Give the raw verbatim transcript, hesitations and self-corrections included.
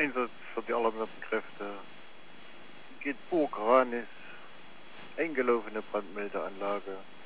Einsatz für die alarmierten Kräfte. Geht Burg Ranis. Eingelaufene Brandmeldeanlage.